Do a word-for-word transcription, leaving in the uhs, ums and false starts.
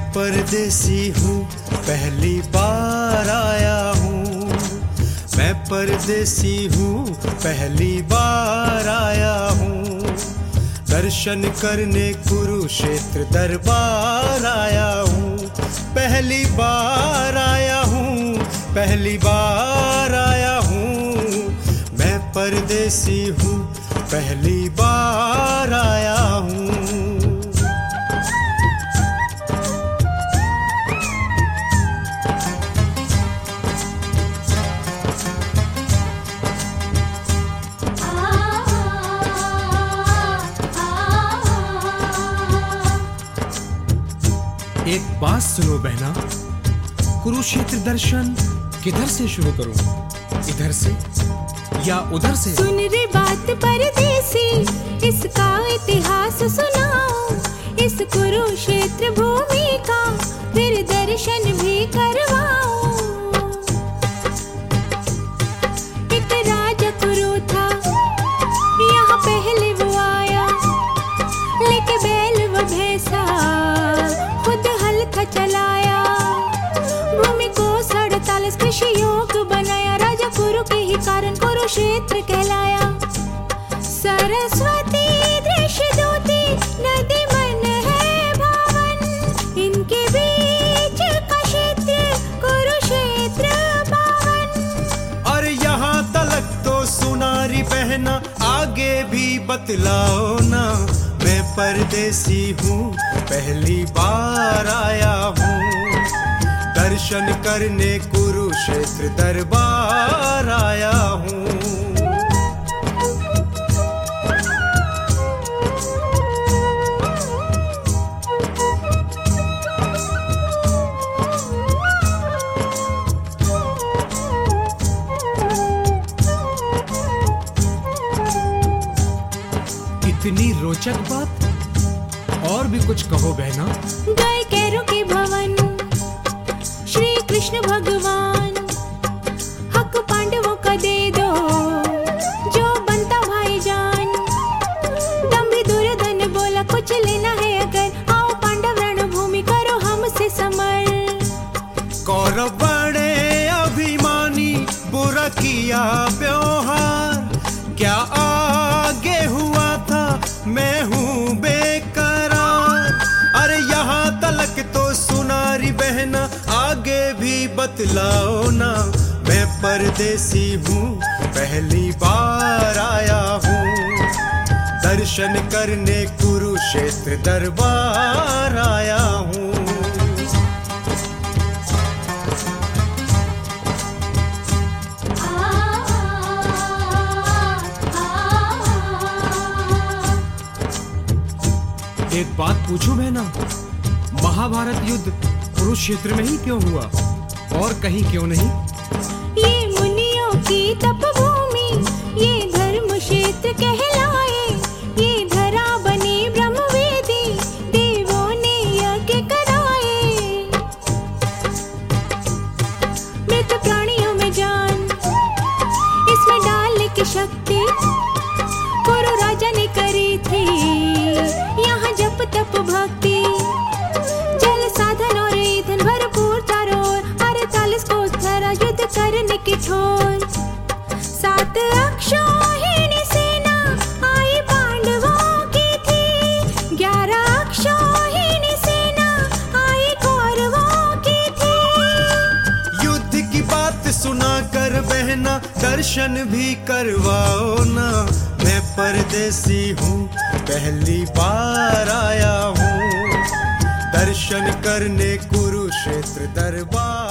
परदेसी हूँ, पहली बार आया हूँ। मैं परदेसी हूँ, पहली बार आया हूँ। दर्शन करने कुरुक्षेत्र दरबार आया हूँ। पहली बार आया हूँ, पहली बार आया हूँ। मैं परदेसी हूँ, पहली बार आया हूँ। एक बात सुनो बहना, कुरुक्षेत्र दर्शन किधर से शुरू करूं? इधर से या उधर से? सुन रे बात परदेसी, इसका इतिहास सुनाओ। इस कुरुक्षेत्र भूमि का फिर दर्शन भी करवाओ। एक राजा कुरु था, यहाँ पहले वो आया, लेके बैल व भैंसा खुद हल था चलाया। भूमि को सड़तालीस कृषि योग बनाया। राजा कुरु के ही कारण कुरुक्षेत्र कहलाया। सरस्वती दृश्य दूती नदी मन है भावन। इनके बीच का क्षेत्र कुरुक्षेत्र पावन। और यहाँ तलक तो सुनारी बहना, आगे भी बतलाओ ना। मैं परदेसी हूँ, पहली बार आया हूँ। दर्शन करने कुरुक्षेत्र दरबार आया हूँ। इतनी रोचक बात, और भी कुछ कहो बहना। गए कैरों के भवन श्री कृष्ण भगवान। हक पांडवों का दे दो, जो बनता भाईजान। दंभी दुर्योधन बोला, कुछ लेना है अगर, आओ पांडव रणभूमि करो हमसे समर। कौरव बड़े अभिमानी, बुरा किया व्यवहार। क्या आगे हुआ था, मैं हूँ बेकरार। अरे यहाँ तलक तो सुनारी बहना, आगे भी बतलाओ ना। मैं परदेसी हूँ, पहली बार आया हूँ। दर्शन करने कुरुक्षेत्र दरबार आया हूँ। एक बात पूछूं बहना, महाभारत युद्ध कुरुक्षेत्र में ही क्यों हुआ और कहीं क्यों नहीं? ये मुनियों की तपभूमि, ये धर्म क्षेत्र कहलाए। ये धरा बनी ब्रह्मवेदी, देवों ने यज्ञ कराए। मृत प्राणियों में जान, इसमें डालने की शक्ति कुरु राजा ने करी थी। यहाँ जप तप भक्ति, जल साधन और ईंधन भरपूर चारों ओर। अड़तालीस कोस धरा युद्ध करने की ठोर। सात अक्षौहिणी सेना आई पांडवों की थी। ग्यारह अक्षौहिणी सेना आई कौरवों की थी। युद्ध की बात सुना कर बहना, दर्शन भी करवाओ ना। मैं परदेसी हूँ, पहली बार आया हूँ। दर्शन करने कुरुक्षेत्र दरबार